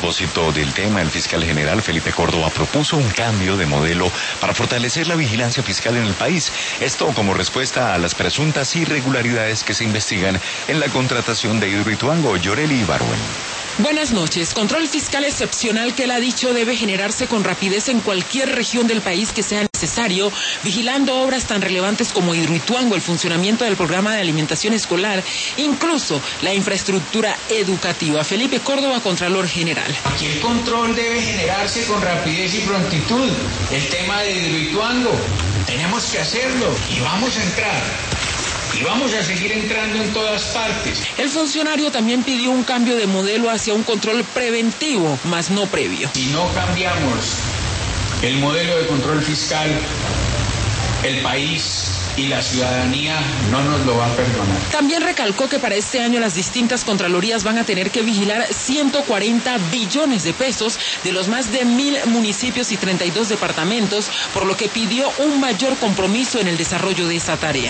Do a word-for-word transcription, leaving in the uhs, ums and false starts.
propósito del tema, el fiscal general Felipe Córdoba propuso un cambio de modelo para fortalecer la vigilancia fiscal en el país. Esto como respuesta a las presuntas irregularidades que se investigan en la contratación de Hidroituango. Yoreli Ibarwen. Buenas noches. Control fiscal excepcional que él ha dicho debe generarse con rapidez en cualquier región del país que sea necesario, vigilando obras tan relevantes como Hidroituango, el funcionamiento del programa de alimentación escolar, incluso la infraestructura educativa. Felipe Córdoba, Contralor General. Aquí el control debe generarse con rapidez y prontitud. El tema de Hidroituango, tenemos que hacerlo y vamos a entrar. Y vamos a seguir entrando en todas partes. El funcionario también pidió un cambio de modelo hacia un control preventivo, más no previo. Si no cambiamos el modelo de control fiscal, el país y la ciudadanía no nos lo va a perdonar. También recalcó que para este año las distintas contralorías van a tener que vigilar ciento cuarenta billones de pesos de los más de mil municipios y treinta y dos departamentos, por lo que pidió un mayor compromiso en el desarrollo de esa tarea.